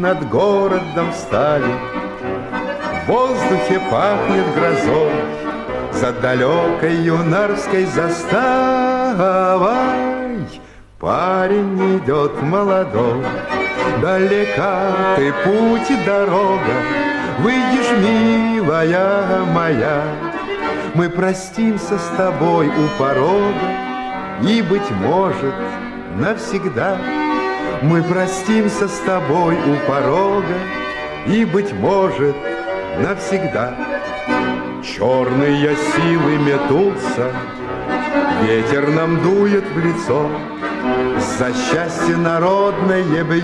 над городом встали. В воздухе пахнет грозой, за далекой юнарской заставой парень идет молодой. Далека ты путь и дорога, выйдешь, милая моя. Мы простимся с тобой у порога, и, быть может, навсегда. Мы простимся с тобой у порога, и, быть может, навсегда. Черные силы метутся, ветер нам дует в лицо, за счастье народное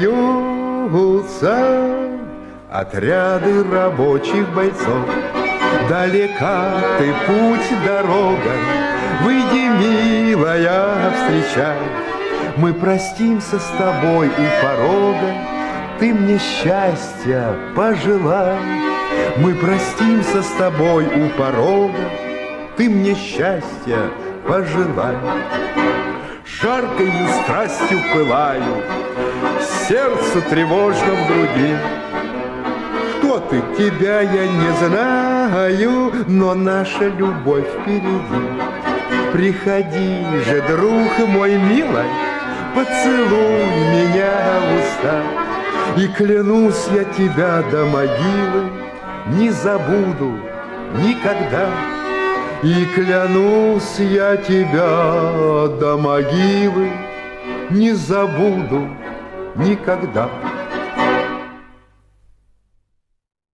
бьются отряды рабочих бойцов. Далека ты путь, дорога, выйди, милая, встречай. Мы простимся с тобой у порога, ты мне счастья пожелай. Мы простимся с тобой у порога, ты мне счастья пожелай. Жаркою страстью пылаю, сердцу тревожно в груди. Кто ты, тебя я не знаю, но наша любовь впереди. Приходи же, друг мой милый, поцелуй меня в уста, и клянусь я тебя до могилы не забуду никогда. И клянусь я тебя до могилы не забуду никогда.